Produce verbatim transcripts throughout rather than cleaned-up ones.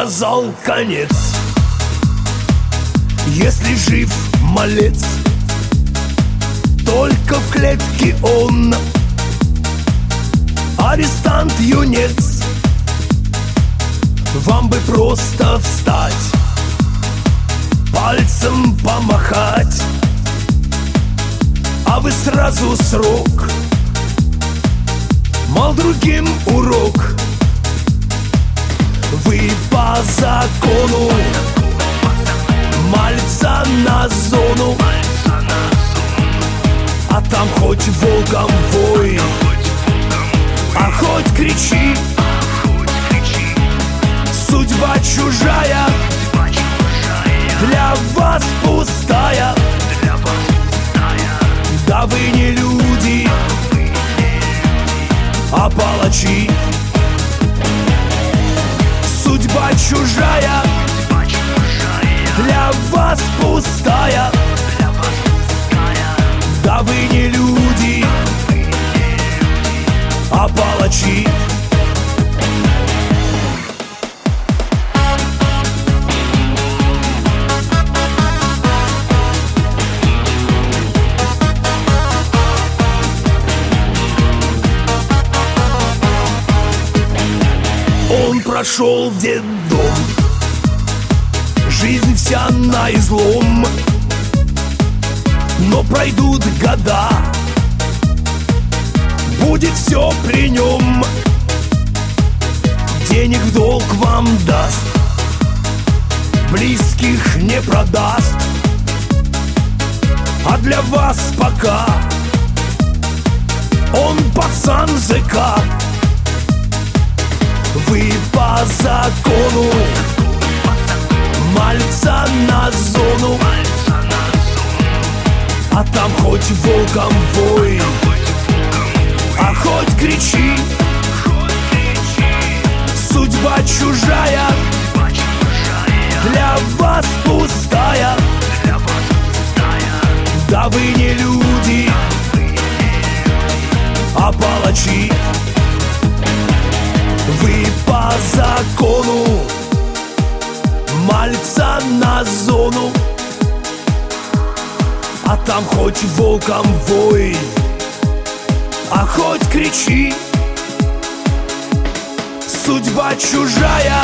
сказал конец. Если жив малец, только в клетке он арестант юнец. Вам бы просто встать, пальцем помахать, а вы сразу срок, мол, другим урок. Вы по закону мальца на зону, а там хоть волком вой, а хоть кричи. Судьба чужая, для вас пустая. Да вы не люди, а палачи. Судьба чужая, для вас пустая. Да вы не люди, а палачи. Он прошел детдом, жизнь вся на излом. Но пройдут года, будет все при нем. Денег в долг вам даст, близких не продаст. А для вас пока он пацан ЗК. Вы по закону мальца на зону, а там хоть волком вой, а хоть кричи. Судьба чужая, для вас пустая. Да вы не люди, а палачи. Вы по закону мальца на зону, а там хоть волком вой, а хоть кричи. Судьба чужая,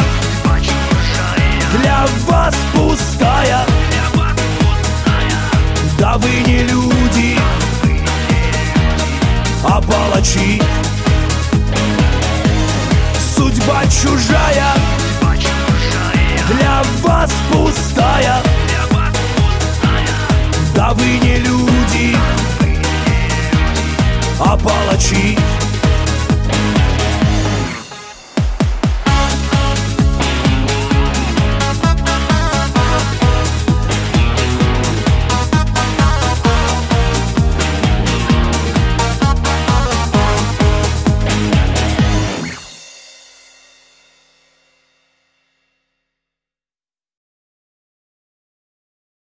для вас пустая. Да вы не люди, а палачи. Судьба чужая, для вас пустая. Да вы не люди, а палачи.